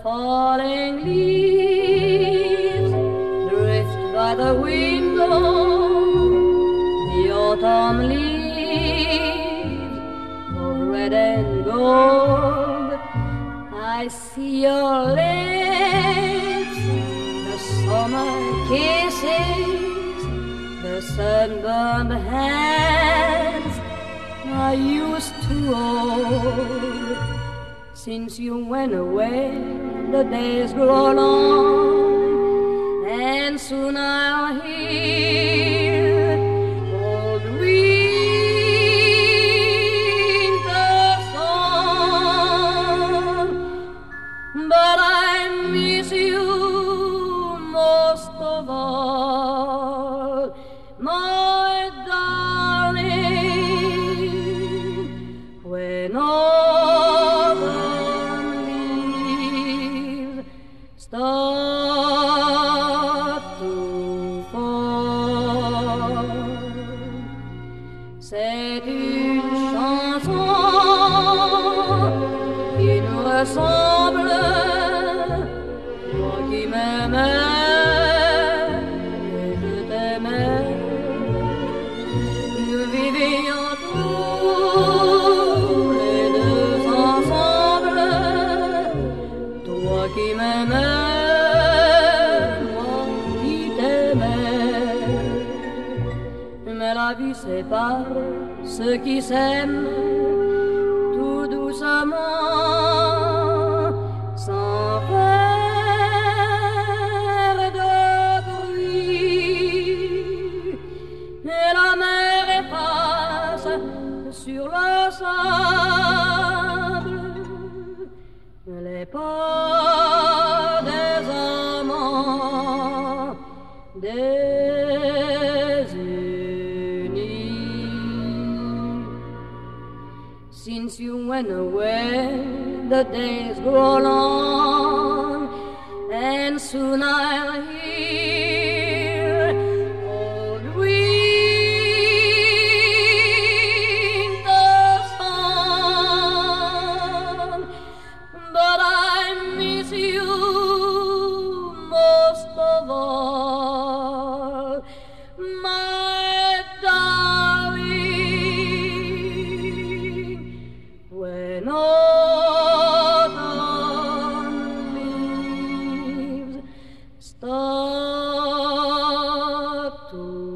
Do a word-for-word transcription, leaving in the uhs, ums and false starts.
falling leaves drift by the window, the autumn leaves of red and gold. I see your lips, the summer kisses, the sunburned hands I used to hold. Since you went away, the days grow long, and soon I'll hear old winter song. But I miss you most of all, my darling. When autumn leaves start to fall, c'est une chanson qui nous ressemble, moi qui m'aimais et je t'aimais. Nous vivions tous les deux ensemble, toi qui m'aimais, moi qui t'aimais. Mais la vie sépare ceux qui s'aiment tout doucement, sans faire de bruit. Et la mer efface sur le sable les pas des amants désunis. Since you went away, the days grow long, and soon I'll hear old winter song. But I miss you most of all, my darling. When autumn leaves start to